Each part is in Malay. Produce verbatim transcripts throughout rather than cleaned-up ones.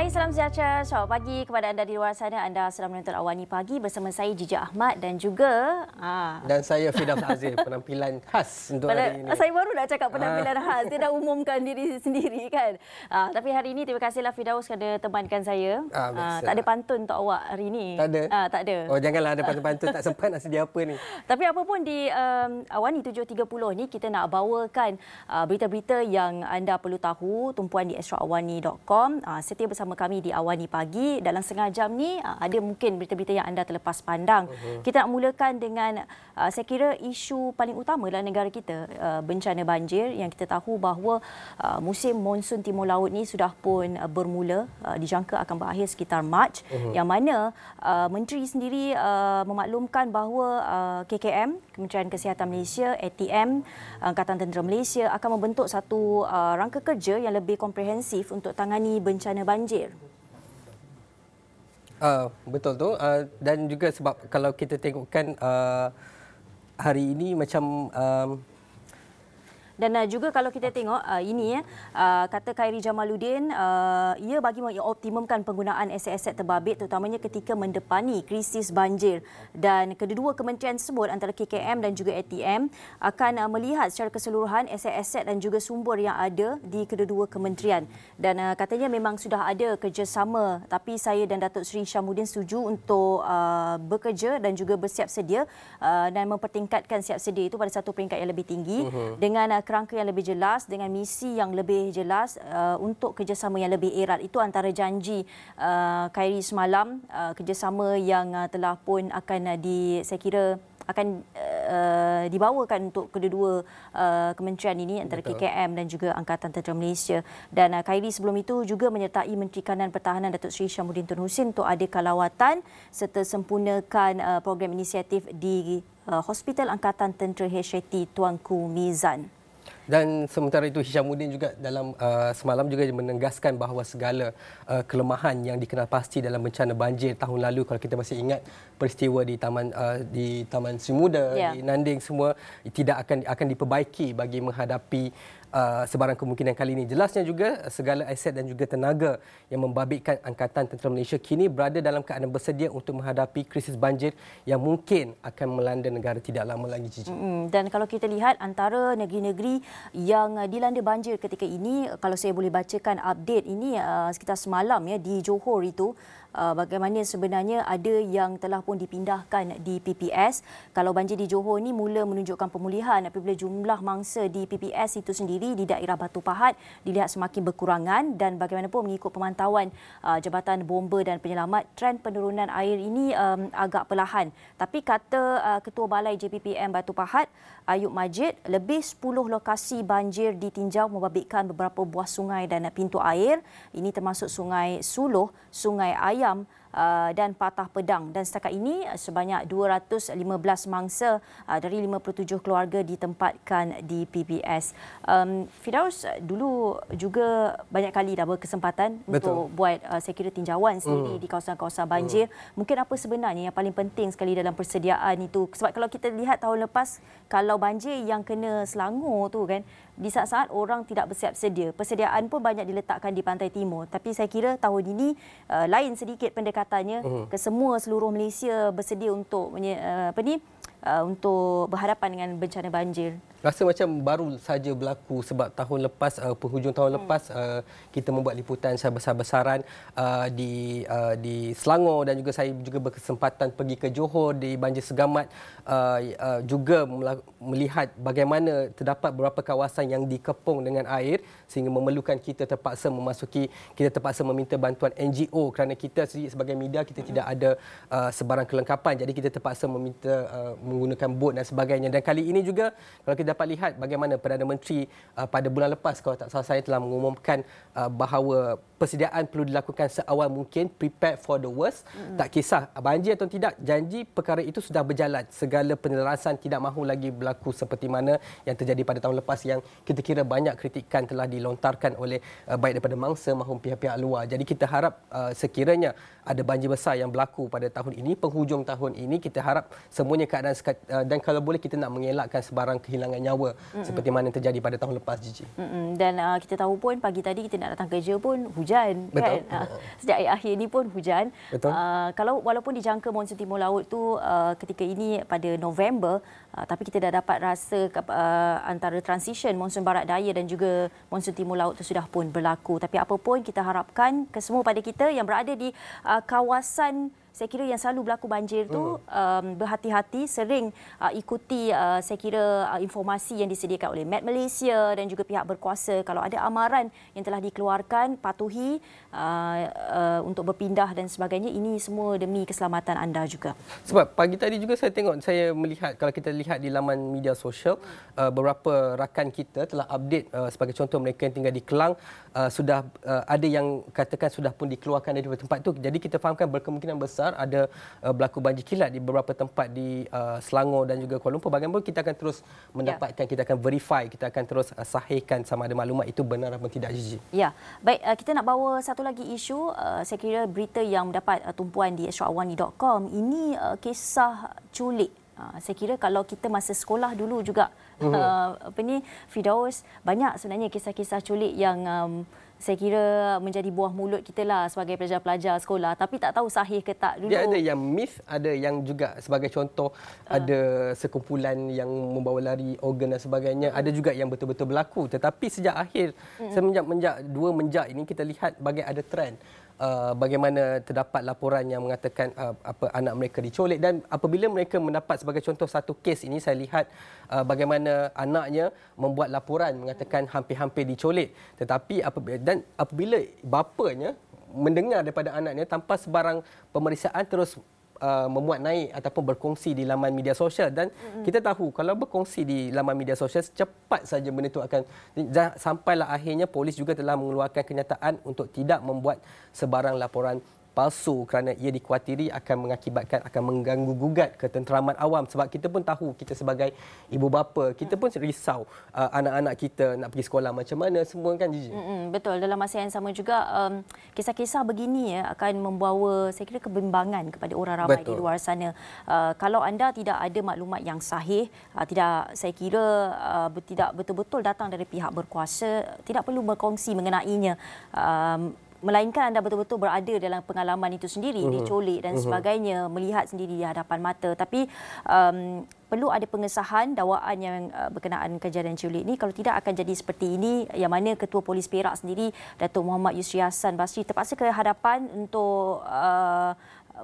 Hai, salam sejahtera. Selamat pagi kepada anda di luar sana. Anda sedang menonton Awani Pagi bersama saya Jijak Ahmad dan juga ah. dan saya Firdaus Azil, penampilan khas untuk Pada, hari ini. Saya baru nak cakap penampilan ah. khas. Dia dah umumkan diri sendiri kan. Ah, tapi hari ini terima kasihlah Firdaus kerana temankan saya. Ah, ah, tak ada pantun untuk awak hari ini. Tak ada? Ah, tak ada. Oh, janganlah ada pantun-pantun. Tak sempat nak sedia apa ni. Tapi apapun di um, Awani tujuh tiga puluh ni kita nak bawakan uh, berita-berita yang anda perlu tahu, tumpuan di astro awani dot com. Uh, setia bersama kami di Awani Pagi. Dalam setengah jam ni uh, ada mungkin berita-berita yang anda terlepas pandang. Uh-huh. Kita nak mulakan dengan uh, saya kira isu paling utama dalam negara kita, uh, bencana banjir, yang kita tahu bahawa uh, musim monsun timur laut ni sudah pun uh, bermula, uh, dijangka akan berakhir sekitar Mac, uh-huh. yang mana uh, menteri sendiri uh, memaklumkan bahawa uh, K K M, Kementerian Kesihatan Malaysia, A T M, Angkatan Tentera Malaysia akan membentuk satu uh, rangka kerja yang lebih komprehensif untuk tangani bencana banjir. Uh, betul tu, uh, dan juga sebab kalau kita tengokkan uh, hari ini macam um, dan uh, juga kalau kita tengok uh, ini ya, uh, kata Khairi Jamaluddin, uh, ia bagi mengoptimumkan penggunaan aset-aset terbabit terutamanya ketika mendepani krisis banjir, dan kedua-dua kementerian tersebut antara K K M dan juga A T M akan uh, melihat secara keseluruhan aset-aset dan juga sumber yang ada di kedua-dua kementerian, dan uh, katanya memang sudah ada kerjasama, tapi saya dan Datuk Seri Syamuddin setuju untuk uh, bekerja dan juga bersiap sedia uh, dan mempertingkatkan siap sedia itu pada satu peringkat yang lebih tinggi uh-huh. dengan uh, kerangka yang lebih jelas, dengan misi yang lebih jelas uh, untuk kerjasama yang lebih erat. Itu antara janji uh, Khairi semalam, uh, kerjasama yang uh, telah pun akan uh, di saya kira akan uh, dibawakan untuk kedua-dua uh, kementerian ini antara Betul. K K M dan juga Angkatan Tentera Malaysia. Dan uh, Khairi sebelum itu juga menyertai Menteri Kanan Pertahanan Datuk Seri Syamuddin Tun Hussein untuk adakan lawatan serta sempurnakan uh, program inisiatif di uh, Hospital Angkatan Tentera H A T Tuanku Mizan. Dan sementara itu Hishamuddin juga dalam uh, semalam juga menegaskan bahawa segala uh, kelemahan yang dikenal pasti dalam bencana banjir tahun lalu, kalau kita masih ingat peristiwa di Taman uh, di Taman Sri Muda, yeah. di Nanding, semua tidak akan akan diperbaiki bagi menghadapi Uh, sebarang kemungkinan kali ini. Jelasnya juga segala aset dan juga tenaga yang membabitkan Angkatan Tentera Malaysia kini berada dalam keadaan bersedia untuk menghadapi krisis banjir yang mungkin akan melanda negara tidak lama lagi, Cici. Mm-hmm. Dan kalau kita lihat antara negeri-negeri yang dilanda banjir ketika ini, kalau saya boleh bacakan update ini uh, sekitar semalam ya, di Johor itu, Uh, bagaimana sebenarnya ada yang telah pun dipindahkan di P P S. Kalau banjir di Johor ni mula menunjukkan pemulihan apabila jumlah mangsa di P P S itu sendiri di daerah Batu Pahat dilihat semakin berkurangan, dan bagaimanapun mengikut pemantauan uh, Jabatan Bomba dan Penyelamat, trend penurunan air ini um, agak perlahan. Tapi kata uh, Ketua Balai J P P M Batu Pahat, Ayub Majid, lebih sepuluh lokasi banjir ditinjau membabitkan beberapa buah sungai dan pintu air. Ini termasuk Sungai Suluh, Sungai Ayam Uh, dan Patah Pedang, dan setakat ini uh, sebanyak dua ratus lima belas mangsa uh, dari lima puluh tujuh keluarga ditempatkan di P P S. Um, Firdaus dulu juga banyak kali dah berkesempatan Betul. untuk buat uh, saya kira tinjauan sendiri mm. di kawasan-kawasan banjir. Mm. Mungkin apa sebenarnya yang paling penting sekali dalam persediaan itu? Sebab kalau kita lihat tahun lepas, kalau banjir yang kena Selangor tu kan, di saat-saat orang tidak bersiap sedia, persediaan pun banyak diletakkan di pantai timur. Tapi saya kira tahun ini uh, lain sedikit pendekatannya, uh-huh. ke semua seluruh Malaysia bersedia untuk uh, apa ni uh, untuk berhadapan dengan bencana banjir. Rasa macam baru saja berlaku sebab tahun lepas, uh, penghujung tahun hmm. lepas uh, kita membuat liputan secara besar-besaran uh, di uh, di Selangor, dan juga saya juga berkesempatan pergi ke Johor di Banjir Segamat, uh, uh, juga melihat bagaimana terdapat beberapa kawasan yang dikepung dengan air sehingga memerlukan kita terpaksa memasuki, kita terpaksa meminta bantuan N G O kerana kita sebagai media kita hmm. tidak ada uh, sebarang kelengkapan, jadi kita terpaksa meminta uh, menggunakan bot dan sebagainya. Dan kali ini juga kalau kita dapat lihat bagaimana Perdana Menteri uh, pada bulan lepas, kalau tak salah saya, telah mengumumkan uh, bahawa persediaan perlu dilakukan seawal mungkin, prepare for the worst. Mm-hmm. Tak kisah banjir atau tidak, janji perkara itu sudah berjalan. Segala penyelarasan tidak mahu lagi berlaku seperti mana yang terjadi pada tahun lepas, yang kita kira banyak kritikan telah dilontarkan oleh uh, baik daripada mangsa maupun pihak-pihak luar. Jadi kita harap uh, sekiranya ada banjir besar yang berlaku pada tahun ini, penghujung tahun ini, kita harap semuanya keadaan sekat, uh, dan kalau boleh kita nak mengelakkan sebarang kehilangan nyawa mm-hmm. seperti mana yang terjadi pada tahun lepas, Gigi. Mm-hmm. Dan uh, kita tahu pun pagi tadi kita nak datang kerja pun hujan. Betul. Kan? Uh, sejak akhir ini pun hujan. Betul. Uh, kalau walaupun dijangka monsun timur laut tu uh, ketika ini pada November, uh, tapi kita dah dapat rasa uh, antara transition monsun barat daya dan juga monsun timur laut tu sudah pun berlaku. Tapi apa pun kita harapkan kesemua pada kita yang berada di uh, kawasan saya kira yang selalu berlaku banjir tu um, berhati-hati, sering uh, ikuti uh, saya kira uh, informasi yang disediakan oleh Met Malaysia dan juga pihak berkuasa. Kalau ada amaran yang telah dikeluarkan, patuhi uh, uh, untuk berpindah dan sebagainya. Ini semua demi keselamatan anda juga. Sebab pagi tadi juga saya tengok, saya melihat kalau kita lihat di laman media sosial, uh, beberapa rakan kita telah update, uh, sebagai contoh mereka yang tinggal di Kelang, uh, sudah uh, ada yang katakan sudah pun dikeluarkan dari tempat tu. Jadi kita fahamkan berkemungkinan besar ada uh, berlaku banjir kilat di beberapa tempat di uh, Selangor dan juga Kuala Lumpur. Bagaimanapun kita akan terus mendapatkan, ya. kita akan verify, kita akan terus uh, sahihkan sama ada maklumat itu benar atau tidak, Gigi. Ya, baik, uh, kita nak bawa satu lagi isu, uh, saya kira berita yang mendapat uh, tumpuan di astro awani dot com. Ini uh, kisah culik. Uh, saya kira kalau kita masa sekolah dulu juga, mm-hmm. uh, apa ni, Firdaus, banyak sebenarnya kisah-kisah culik yang um, saya kira menjadi buah mulut kita lah sebagai pelajar-pelajar sekolah, tapi tak tahu sahih ke tak dulu. Dia ada yang myth, ada yang juga sebagai contoh uh. ada sekumpulan yang membawa lari organ dan sebagainya, uh. ada juga yang betul-betul berlaku. Tetapi sejak akhir uh. semenjak menjak dua menjak ini kita lihat bagai ada trend. Uh, bagaimana terdapat laporan yang mengatakan uh, apa anak mereka dicolik, dan apabila mereka mendapat sebagai contoh satu kes ini, saya lihat uh, bagaimana anaknya membuat laporan mengatakan hampir-hampir dicolik, tetapi apabila, dan apabila bapanya mendengar daripada anaknya tanpa sebarang pemeriksaan terus Uh, memuat naik ataupun berkongsi di laman media sosial, dan mm-hmm. kita tahu kalau berkongsi di laman media sosial cepat saja benda itu akan, sampailah akhirnya polis juga telah mengeluarkan kenyataan untuk tidak membuat sebarang laporan palsu kerana ia dikuatiri akan mengakibatkan, akan mengganggu gugat ketenteraman awam. Sebab kita pun tahu, kita sebagai ibu bapa, kita pun risau uh, anak-anak kita nak pergi sekolah macam mana semua, kan, Gigi? Mm-mm, betul. Dalam masa yang sama juga, um, kisah-kisah begini ya akan membawa, saya kira, kebimbangan kepada orang ramai betul. Di luar sana. Uh, kalau anda tidak ada maklumat yang sahih, uh, tidak, saya kira uh, tidak betul-betul datang dari pihak berkuasa, tidak perlu berkongsi mengenainya. Um, Melainkan anda betul-betul berada dalam pengalaman itu sendiri, uh-huh. dicolik dan uh-huh. sebagainya, melihat sendiri di hadapan mata. Tapi um, perlu ada pengesahan dakwaan yang uh, berkenaan kejadian culik ini. Kalau tidak akan jadi seperti ini, yang mana Ketua Polis Perak sendiri, Datuk Muhammad Yusri Hassan Basri, terpaksa ke hadapan untuk uh,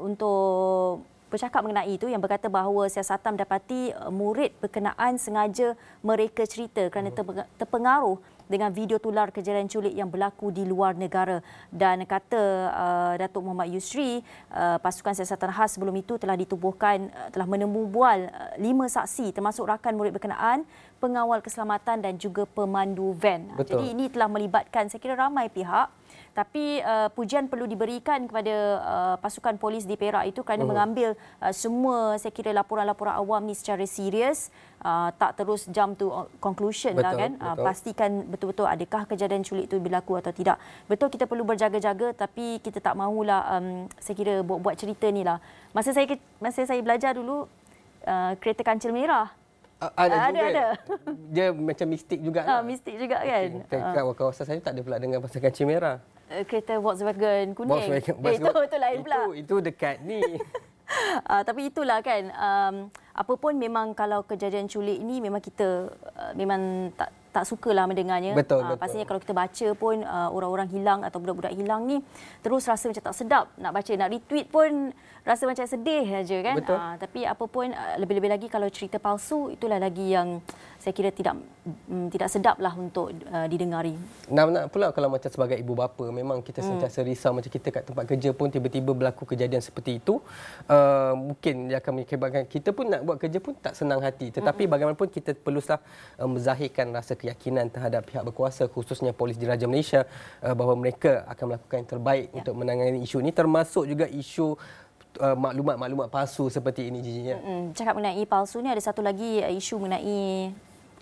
untuk bercakap mengenai itu, yang berkata bahawa siasatan mendapati uh, murid berkenaan sengaja mereka cerita kerana terpengaruh dengan video tular kejadian culik yang berlaku di luar negara. Dan kata uh, Datuk Muhammad Yusri, uh, pasukan siasatan khas sebelum itu telah ditubuhkan, uh, telah menemu bual uh, lima saksi termasuk rakan murid berkenaan, pengawal keselamatan dan juga pemandu van. Betul. Jadi ini telah melibatkan, saya kira, ramai pihak. Tapi uh, pujian perlu diberikan kepada uh, pasukan polis di Perak itu kerana uh-huh. mengambil uh, semua, saya kira, laporan-laporan awam ni secara serius, uh, tak terus jump to conclusion betul, lah kan. Betul. Uh, pastikan betul-betul adakah kejadian culik itu berlaku atau tidak. Betul, kita perlu berjaga-jaga, tapi kita tak mahulah um, saya kira buat-buat cerita ni lah. Masa saya masa saya belajar dulu, uh, kereta kancil merah. Uh, ada, ada, juga. ada. Dia macam mistik juga. Uh, mistik juga kan. Okay. Kat uh. kawasan saya tak ada pula dengan pasal kancil merah. Kereta Volkswagen kuning. Volkswagen, eh, itu, itu lain pula. Itu, itu dekat ni. uh, tapi itulah kan, um, apa pun memang kalau kejadian culik ini memang kita uh, memang tak tak sukalah mendengarnya. Betul, uh, betul. Pastinya kalau kita baca pun uh, orang-orang hilang atau budak-budak hilang ni terus rasa macam tak sedap nak baca, nak retweet pun rasa macam sedih saja kan. Betul. Uh, tapi apa pun uh, lebih-lebih lagi kalau cerita palsu, itulah lagi yang saya kira tidak um, tidak sedaplah untuk uh, didengari. Nak-nak pula kalau macam sebagai ibu bapa, memang kita sentiasa hmm. risau, macam kita kat tempat kerja pun tiba-tiba berlaku kejadian seperti itu. Uh, mungkin dia akan mengakibatkan kita pun nak buat kerja pun tak senang hati. Tetapi hmm. bagaimanapun kita perlulah uh, menzahirkan rasa keyakinan terhadap pihak berkuasa, khususnya Polis Diraja Malaysia, uh, bahawa mereka akan melakukan yang terbaik ya. untuk menangani isu ini, termasuk juga isu uh, maklumat-maklumat palsu seperti ini, Gigi. Hmm. Cakap mengenai palsu ni, ada satu lagi uh, isu mengenai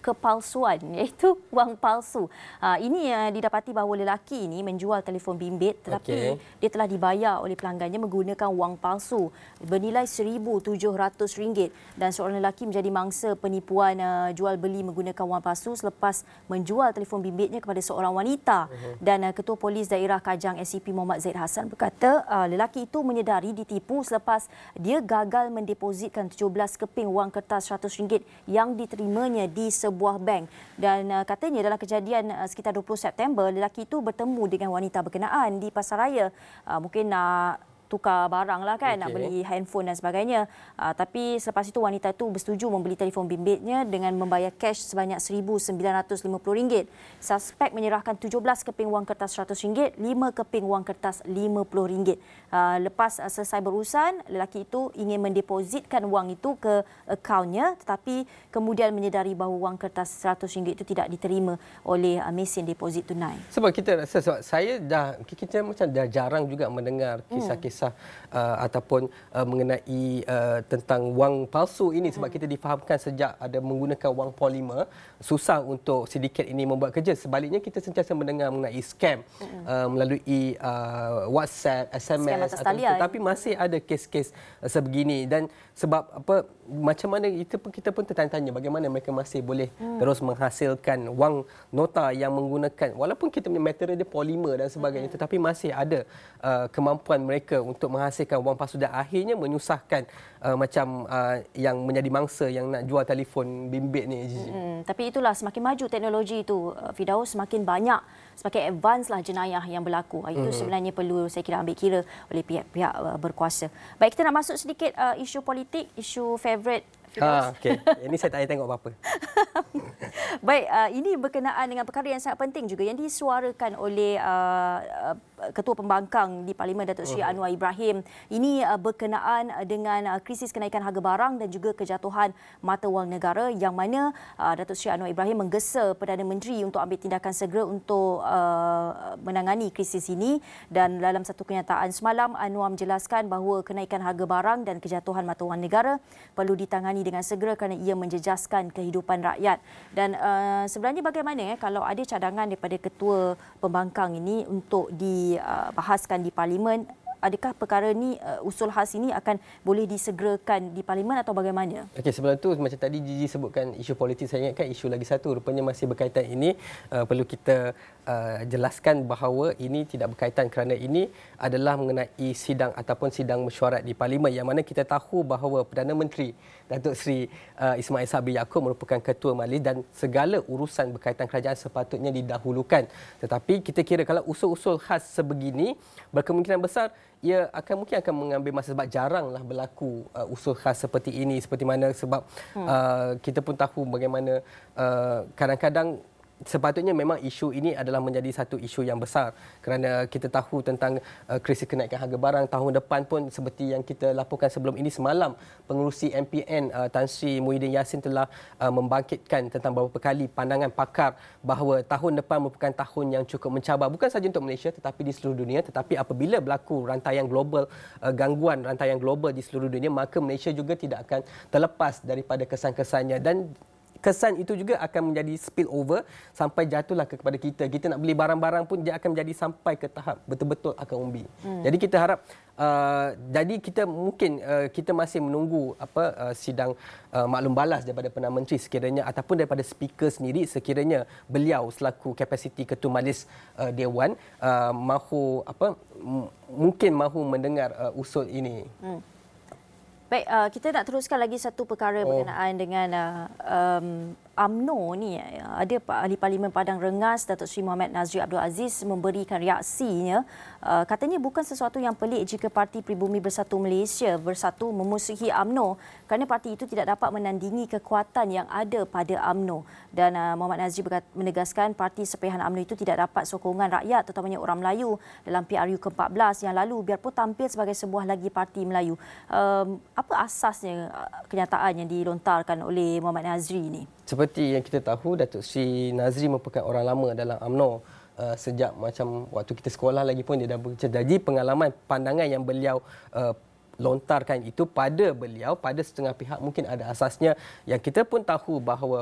kepalsuan iaitu wang palsu. Uh, ini uh, didapati bahawa lelaki ini menjual telefon bimbit tetapi okay. dia telah dibayar oleh pelanggannya menggunakan wang palsu bernilai seribu tujuh ratus ringgit dan seorang lelaki menjadi mangsa penipuan uh, jual beli menggunakan wang palsu selepas menjual telefon bimbitnya kepada seorang wanita. Uh-huh. Dan uh, Ketua Polis Daerah Kajang S C P Muhammad Zaid Hassan berkata uh, lelaki itu menyedari ditipu selepas dia gagal mendepositkan tujuh belas keping wang kertas seratus ringgit yang diterimanya di sebuah bank. Dan uh, katanya dalam kejadian uh, sekitar dua puluh September, lelaki itu bertemu dengan wanita berkenaan di pasaraya. Uh, mungkin nak uh, tukar barang lah kan, okay. nak beli handphone dan sebagainya. Uh, tapi selepas itu wanita itu bersetuju membeli telefon bimbitnya dengan membayar cash sebanyak seribu sembilan ratus lima puluh ringgit. Suspek menyerahkan tujuh belas keping wang kertas seratus ringgit, lima keping wang kertas lima puluh ringgit. Uh, lepas uh, selesai berurusan, lelaki itu ingin mendepositkan wang itu ke akaunnya tetapi kemudian menyedari bahawa wang kertas seratus ringgit itu tidak diterima oleh uh, mesin deposit tunai. Sebab kita rasa, sebab saya dah, kita macam dah jarang juga mendengar kisah-kisah hmm. Uh, ataupun uh, mengenai uh, tentang wang palsu ini sebab kita difahamkan sejak ada menggunakan wang polimer susah untuk sindiket ini membuat kerja. Sebaliknya kita sentiasa mendengar mengenai scam uh, melalui uh, WhatsApp, S M S atau, tetapi masih ada kes-kes uh, sebegini dan sebab apa macam mana itu pun kita pun tertanya-tanya bagaimana mereka masih boleh hmm. terus menghasilkan wang nota yang menggunakan walaupun kita punya material dia polimer dan sebagainya hmm. tetapi masih ada uh, kemampuan mereka untuk menghasilkan wang palsu dan akhirnya menyusahkan uh, macam uh, yang menjadi mangsa yang nak jual telefon bimbit ni. Hmm, tapi itulah semakin maju teknologi itu Firdaus, semakin banyak, semakin advance lah jenayah yang berlaku. Itu hmm. sebenarnya perlu saya kira ambil kira oleh pihak-pihak uh, berkuasa. Baik, kita nak masuk sedikit uh, isu politik, isu favourite Ha, okey. Ini saya tak payah tengok apa-apa. Baik, uh, ini berkenaan dengan perkara yang sangat penting juga yang disuarakan oleh uh, uh, Ketua Pembangkang di Parlimen Datuk Seri Anwar Ibrahim. Ini uh, berkenaan dengan uh, krisis kenaikan harga barang dan juga kejatuhan mata wang negara yang mana uh, Datuk Seri Anwar Ibrahim menggesa Perdana Menteri untuk ambil tindakan segera untuk uh, menangani krisis ini. Dan dalam satu kenyataan semalam, Anwar menjelaskan bahawa kenaikan harga barang dan kejatuhan mata wang negara perlu ditangani dengan segera kerana ia menjejaskan kehidupan rakyat. Dan uh, sebenarnya bagaimana eh, kalau ada cadangan daripada Ketua Pembangkang ini untuk dibahaskan di Parlimen, adakah perkara ini, uh, usul khas ini akan boleh disegerakan di Parlimen atau bagaimana? Okey, sebelum tu macam tadi Gigi sebutkan isu politik, saya ingatkan isu lagi satu rupanya masih berkaitan ini uh, perlu kita uh, jelaskan bahawa ini tidak berkaitan kerana ini adalah mengenai sidang ataupun sidang mesyuarat di Parlimen yang mana kita tahu bahawa Perdana Menteri Datuk Seri uh, Ismail Sabri Yaakob merupakan ketua majlis dan segala urusan berkaitan kerajaan sepatutnya didahulukan. Tetapi kita kira kalau usul-usul khas sebegini berkemungkinan besar ia akan mungkin akan mengambil masa sebab jaranglah berlaku uh, usul khas seperti ini seperti mana sebab hmm. uh, kita pun tahu bagaimana uh, kadang-kadang sepatutnya memang isu ini adalah menjadi satu isu yang besar kerana kita tahu tentang uh, krisis kenaikan harga barang tahun depan pun seperti yang kita laporkan sebelum ini semalam pengerusi M P N uh, Tan Sri Muhyiddin Yassin telah uh, membangkitkan tentang beberapa kali pandangan pakar bahawa tahun depan merupakan tahun yang cukup mencabar bukan sahaja untuk Malaysia tetapi di seluruh dunia. Tetapi apabila berlaku rantaian global uh, gangguan rantaian global di seluruh dunia maka Malaysia juga tidak akan terlepas daripada kesan-kesannya dan kesan itu juga akan menjadi spill over sampai jatuhlah kepada kita. Kita nak beli barang-barang pun dia akan menjadi sampai ke tahap betul-betul akan umbi. Hmm. Jadi kita harap uh, jadi kita mungkin uh, kita masih menunggu apa uh, sidang uh, maklum balas daripada Perdana Menteri sekiranya ataupun daripada speaker sendiri sekiranya beliau selaku kapasiti ketua majlis uh, Dewan uh, mahu apa m- mungkin mahu mendengar uh, usul ini. Hmm. Baik, uh, kita nak teruskan lagi satu perkara oh. berkenaan dengan uh, um, U M N O ni. Ada Ahli Parlimen Padang Rengas Datuk Seri Mohamed Nazri Abdul Aziz memberikan reaksinya. Uh, katanya bukan sesuatu yang pelik jika Parti Pribumi Bersatu Malaysia bersatu memusuhi U M N O kerana parti itu tidak dapat menandingi kekuatan yang ada pada U M N O. Dan uh, Mohamed Nazri menegaskan parti sepahaman U M N O itu tidak dapat sokongan rakyat terutamanya orang Melayu dalam P R U ke empat belas yang lalu biarpun tampil sebagai sebuah lagi parti Melayu. Um, apa asasnya kenyataan yang dilontarkan oleh Mohamed Nazri ini? Seperti yang kita tahu, Datuk Seri Nazri merupakan orang lama dalam U M N O. Uh, sejak macam waktu kita sekolah lagi pun dia dah bekerja. Jadi pengalaman pandangan yang beliau uh, lontarkan itu pada beliau, pada setengah pihak mungkin ada asasnya yang kita pun tahu bahawa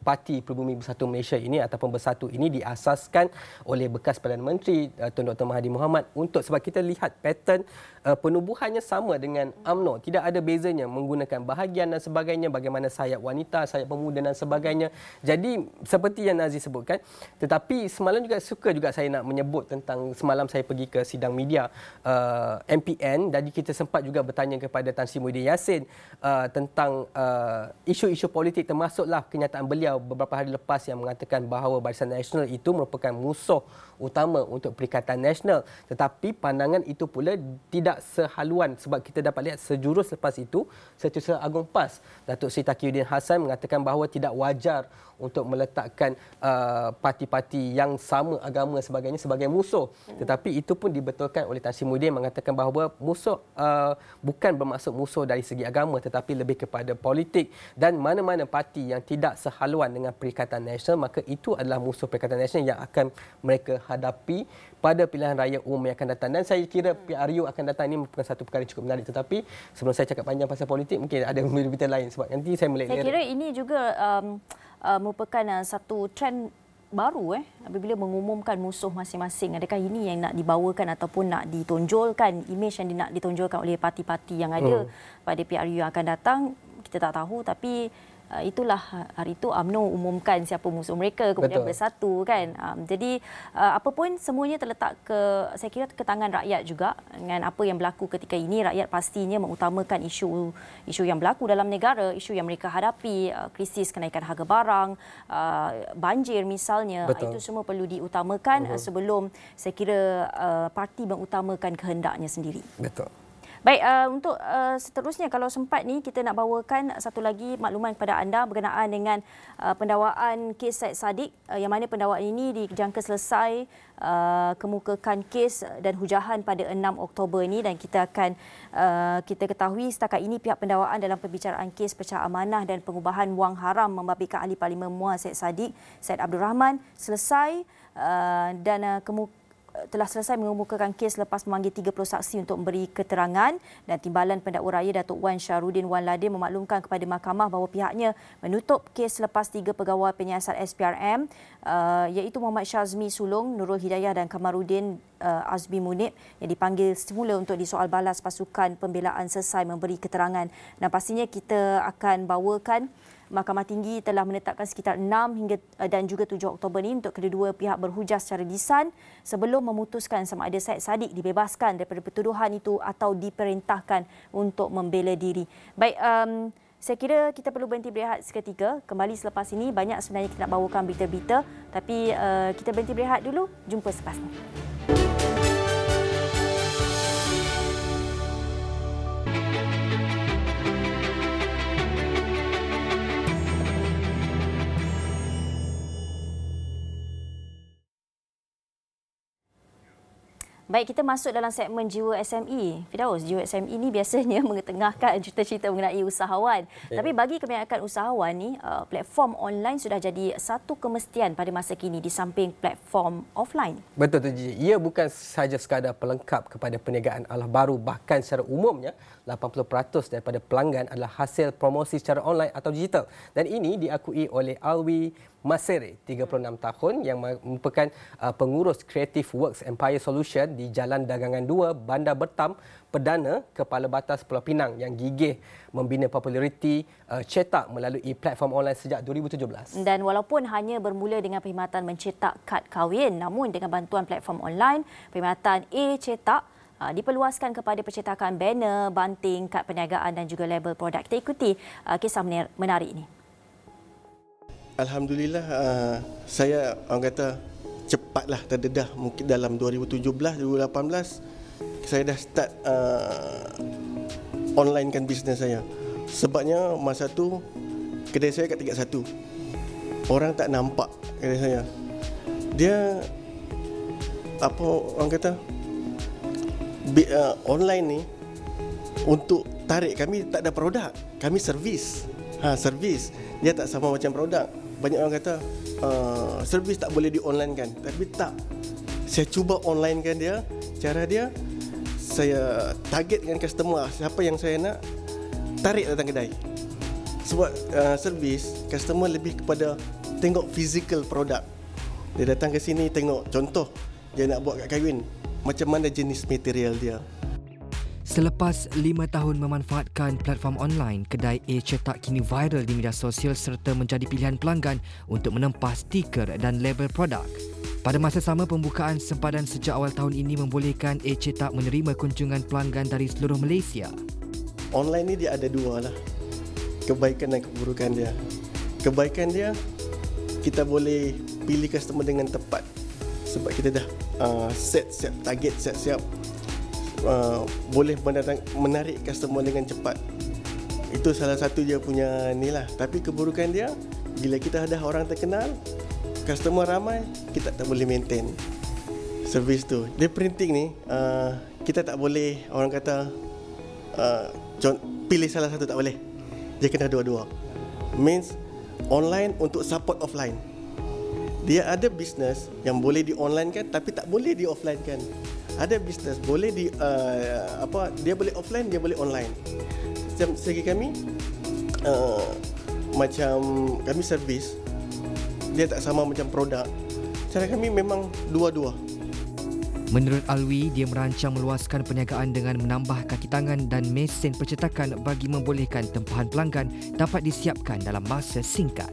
Parti Pribumi Bersatu Malaysia ini ataupun Bersatu ini diasaskan oleh bekas Perdana Menteri uh, Tun Doktor Mahathir Mohamad untuk sebab kita lihat pattern uh, penubuhannya sama dengan U M N O, tidak ada bezanya menggunakan bahagian dan sebagainya, bagaimana sayap wanita, sayap pemuda dan sebagainya. Jadi seperti yang Nazri sebutkan, tetapi semalam juga suka juga saya nak menyebut tentang semalam saya pergi ke sidang media uh, M P N, jadi kita sempat juga bertanya kepada Tan Sri Muhyiddin Yassin uh, tentang uh, isu-isu politik, termasuklah kenyataan beliau beberapa hari lepas yang mengatakan bahawa Barisan Nasional itu merupakan musuh utama untuk Perikatan Nasional. Tetapi pandangan itu pula tidak sehaluan sebab kita dapat lihat sejurus lepas itu Setiausaha Agung PAS Datuk Seri Taqiyuddin Hassan mengatakan bahawa tidak wajar untuk meletakkan uh, parti-parti yang sama agama sebagainya sebagai musuh. Tetapi itu pun dibetulkan oleh Tan Sri Muhyiddin mengatakan bahawa musuh uh, bukan bermaksud musuh dari segi agama tetapi lebih kepada politik, dan mana-mana parti yang tidak sehaluan dengan Perikatan Nasional maka itu adalah musuh Perikatan Nasional yang akan mereka hadapi pada pilihan raya umum yang akan datang. Dan saya kira P R U akan datang ini merupakan satu perkara yang cukup menarik. Tetapi sebelum saya cakap panjang pasal politik, mungkin ada berita lain sebab nanti saya melihat. Saya kira ini juga um, uh, merupakan uh, satu trend baru eh apabila mengumumkan musuh masing-masing. Adakah ini yang nak dibawakan ataupun nak ditonjolkan, imej yang nak ditonjolkan oleh parti-parti yang ada hmm. pada P R U yang akan datang? Kita tak tahu, tapi Uh, itulah hari itu U M N O umumkan siapa musuh mereka, kemudian Betul. bersatu kan. Um, jadi uh, apa pun semuanya terletak ke, saya kira, ke tangan rakyat juga dengan apa yang berlaku ketika ini. Rakyat pastinya mengutamakan isu isu yang berlaku dalam negara, isu yang mereka hadapi, uh, krisis kenaikan harga barang, uh, banjir misalnya. Betul. Itu semua perlu diutamakan uh-huh. sebelum saya kira uh, parti mengutamakan kehendaknya sendiri. Betul. Baik, uh, untuk uh, seterusnya kalau sempat ni kita nak bawakan satu lagi makluman kepada anda berkenaan dengan uh, pendakwaan kes Syed Saddiq uh, yang mana pendakwaan ini dijangka selesai uh, kemukakan kes dan hujahan pada enam Oktober ini, dan kita akan uh, kita ketahui setakat ini pihak pendakwaan dalam pembicaraan kes pecah amanah dan pengubahan wang haram membabitkan Ahli Parlimen Muar Syed Saddiq, Syed Abdul Rahman selesai uh, dan uh, kemukakan telah selesai mengemukakan kes lepas memanggil tiga puluh saksi untuk memberi keterangan, dan Timbalan Pendakwa Raya Datuk Wan Syahrudin Wan Ladin memaklumkan kepada mahkamah bahawa pihaknya menutup kes selepas tiga pegawai penyiasat S P R M uh, iaitu Muhammad Syazmi Sulong, Nurul Hidayah dan Kamaruddin uh, Azmi Munib yang dipanggil semula untuk disoal balas pasukan pembelaan selesai memberi keterangan. Dan pastinya kita akan bawakan Mahkamah Tinggi telah menetapkan sekitar enam hingga dan juga tujuh Oktober ini untuk kedua pihak berhujah secara lisan sebelum memutuskan sama ada Syed Saddiq dibebaskan daripada pertuduhan itu atau diperintahkan untuk membela diri. Baik, um, saya kira kita perlu berhenti berehat seketika. Kembali selepas ini, banyak sebenarnya kita nak bawakan berita-berita, tapi uh, kita berhenti berehat dulu. Jumpa selepas ini. Baik, kita masuk dalam segmen Jiwa S M E. Firdaus, Jiwa S M E ini biasanya mengetengahkan cerita-cerita mengenai usahawan. Okay. Tapi bagi kebanyakan usahawan ni, platform online sudah jadi satu kemestian pada masa kini di samping platform offline. Betul tu, Ji. Ia bukan sahaja sekadar pelengkap kepada perniagaan ala baru, bahkan secara umumnya lapan puluh peratus daripada pelanggan adalah hasil promosi secara online atau digital. Dan ini diakui oleh Alwi Masere, tiga puluh enam tahun, yang merupakan uh, pengurus Creative Works Empire Solution di Jalan Dagangan dua, Bandar Bertam, Perdana, Kepala Batas Pulau Pinang, yang gigih membina populariti uh, cetak melalui platform online sejak dua ribu tujuh belas. Dan walaupun hanya bermula dengan perkhidmatan mencetak kad kahwin, namun dengan bantuan platform online, perkhidmatan e-cetak uh, diperluaskan kepada pencetakan banner, banting, kad perniagaan dan juga label produk. Kita ikuti uh, kisah menarik ini. Alhamdulillah, uh, saya orang kata cepatlah terdedah. Mungkin dalam dua ribu tujuh belas dua ribu lapan belas saya dah start uh, online kan bisnes saya. Sebabnya masa tu kedai saya kat tingkat satu. Orang tak nampak kedai saya. Dia apa orang kata uh, online ni untuk tarik, kami tak ada produk, kami servis. Ha, servis. Dia tak sama macam produk. Banyak orang kata uh, servis tak boleh di-online kan. Tapi tak. Saya cuba online kan dia. Cara dia, saya target dengan customer. Siapa yang saya nak, tarik datang kedai. Sebab uh, servis, customer lebih kepada tengok physical product. Dia datang ke sini tengok, contoh dia nak buat kat kahwin, macam mana jenis material dia. Selepas lima tahun memanfaatkan platform online, kedai A Cetak kini viral di media sosial serta menjadi pilihan pelanggan untuk menempah stiker dan label produk. Pada masa sama, pembukaan sempadan sejak awal tahun ini membolehkan A Cetak menerima kunjungan pelanggan dari seluruh Malaysia. Online ni dia ada dua lah, kebaikan dan keburukan dia. Kebaikan dia, kita boleh pilih customer dengan tepat sebab kita dah uh, set siap target, set siap uh, boleh mendatang, menarik customer dengan cepat. Itu salah satu dia punya ni lah. Tapi keburukan dia, bila kita ada orang terkenal, customer ramai, kita tak boleh maintain servis tu. Dia printing ni, uh, kita tak boleh, orang kata uh, pilih salah satu, tak boleh. Dia kena dua-dua. Means online untuk support offline. Dia ada bisnes yang boleh di online kan, tapi tak boleh di offline kan. Ada bisnes boleh di uh, apa, dia boleh offline, dia boleh online. Macam segi kami, uh, macam kami servis, dia tak sama macam produk. Cara kami memang dua-dua. Menurut Alwi, dia merancang meluaskan perniagaan dengan menambah kaki tangan dan mesin percetakan bagi membolehkan tempahan pelanggan dapat disiapkan dalam masa singkat.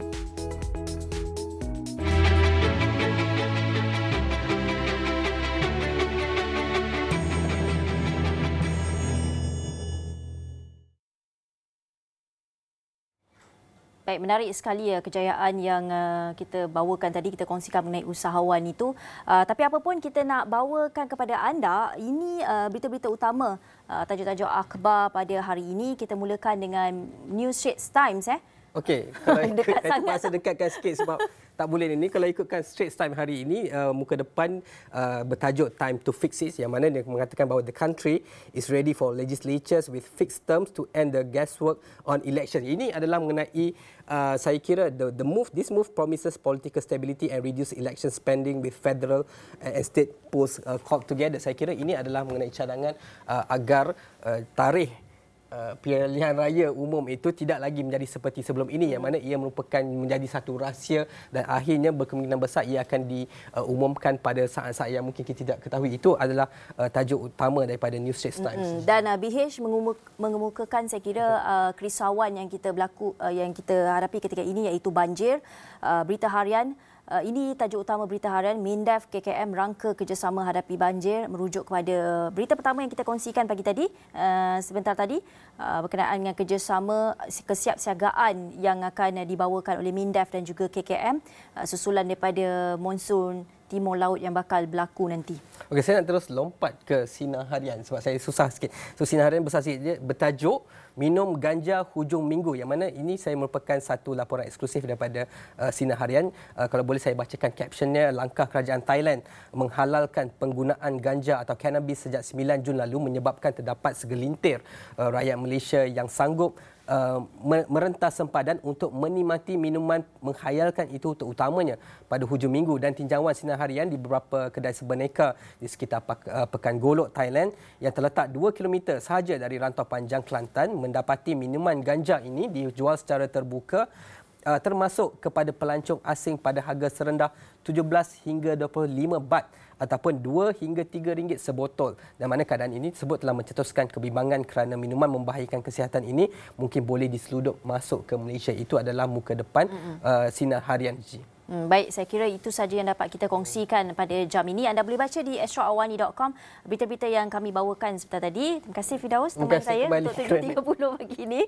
Baik, menarik sekali ya kejayaan yang uh, kita bawakan tadi, kita kongsikan mengenai usahawan itu. Uh, tapi apa pun kita nak bawakan kepada anda, ini uh, berita-berita utama uh, tajuk-tajuk akhbar pada hari ini. Kita mulakan dengan News Straits Times eh. Okey, kalau Dekat ikut, sangat. masa dekatkan sikit sebab tak boleh ni. Kalau ikutkan Straits Times hari ini, uh, muka depan uh, bertajuk Time to Fix It, yang mana dia mengatakan bahawa the country is ready for legislatures with fixed terms to end the guesswork on election. Ini adalah mengenai uh, saya kira the, the move, this move promises political stability and reduce election spending with federal and state polls uh, called together. Saya kira ini adalah mengenai cadangan uh, agar uh, tarikh Uh, pilihan raya umum itu tidak lagi menjadi seperti sebelum ini, yang mana ia merupakan menjadi satu rahsia dan akhirnya berkemungkinan besar ia akan diumumkan pada saat-saat yang mungkin kita tidak ketahui. Itu adalah uh, tajuk utama daripada News Straits Times. Mm-hmm. Dan uh, B H mengemukakan saya kira uh, kerisauan yang kita berlaku uh, yang kita hadapi ketika ini, iaitu banjir. Uh, berita harian. Uh, ini tajuk utama berita harian, MINDEF K K M rangka kerjasama hadapi banjir, merujuk kepada berita pertama yang kita kongsikan pagi tadi, uh, sebentar tadi, uh, berkenaan dengan kerjasama kesiapsiagaan yang akan uh, dibawakan oleh MINDEF dan juga K K M uh, susulan daripada monsun Timur Laut yang bakal berlaku nanti. Okey, saya nak terus lompat ke Sinar Harian sebab saya susah sikit. So Sinar Harian besar sikit dia, bertajuk Minum Ganja Hujung Minggu, yang mana ini saya merupakan satu laporan eksklusif daripada uh, Sinar Harian. Uh, kalau boleh saya bacakan captionnya, langkah kerajaan Thailand menghalalkan penggunaan ganja atau cannabis sejak sembilan Jun lalu menyebabkan terdapat segelintir uh, rakyat Malaysia yang sanggup Uh, merentas sempadan untuk menikmati minuman menghayalkan itu, terutamanya pada hujung minggu. Dan tinjauan Sinar Harian di beberapa kedai sebeneka di sekitar uh, Pekan Golok, Thailand, yang terletak dua kilometer sahaja dari rantau panjang Kelantan, mendapati minuman ganja ini dijual secara terbuka, uh, termasuk kepada pelancong asing pada harga serendah tujuh belas hingga dua puluh lima baht ataupun dua hingga tiga ringgit sebotol. Dan mana keadaan ini tersebut telah mencetuskan kebimbangan kerana minuman membahayakan kesihatan ini mungkin boleh diseludup masuk ke Malaysia. Itu adalah muka depan uh, Sinar Harian. Hmm, baik, saya kira itu saja yang dapat kita kongsikan pada jam ini. Anda boleh baca di astro awani dot com berita-berita yang kami bawakan sebentar tadi. Terima kasih Firdaus, teman saya, kembali untuk tujuh tiga puluh pagi ini.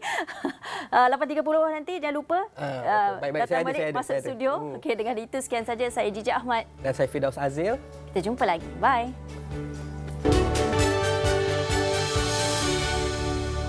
uh, lapan tiga puluh nanti jangan lupa uh, baik-baik, datang saya balik ada, saya masuk ada, studio. Hmm. Okey, dengan itu sekian saja. Saya Jijak Ahmad. Dan saya Firdaus Azil. Kita jumpa lagi. Bye.